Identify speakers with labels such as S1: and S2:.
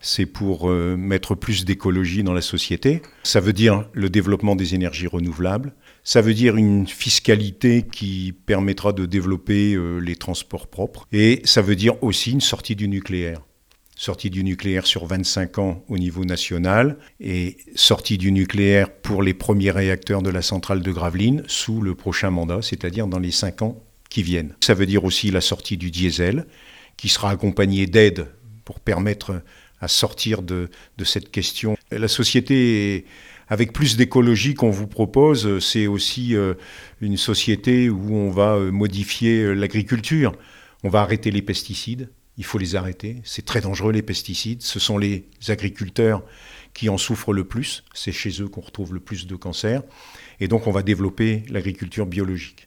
S1: c'est pour mettre plus d'écologie dans la société. Ça veut dire le développement des énergies renouvelables. Ça veut dire une fiscalité qui permettra de développer les transports propres. Et ça veut dire aussi une sortie du nucléaire. Sortie du nucléaire sur 25 ans au niveau national et sortie du nucléaire pour les premiers réacteurs de la centrale de Gravelines sous le prochain mandat, c'est-à-dire dans les 5 ans qui viennent. Ça veut dire aussi la sortie du diesel qui sera accompagnée d'aides pour permettre à sortir de cette question. La société, avec plus d'écologie qu'on vous propose, c'est aussi une société où on va modifier l'agriculture. On va arrêter les pesticides. Il faut les arrêter. C'est très dangereux, les pesticides. Ce sont les agriculteurs qui en souffrent le plus. C'est chez eux qu'on retrouve le plus de cancers. Et donc, on va développer l'agriculture biologique.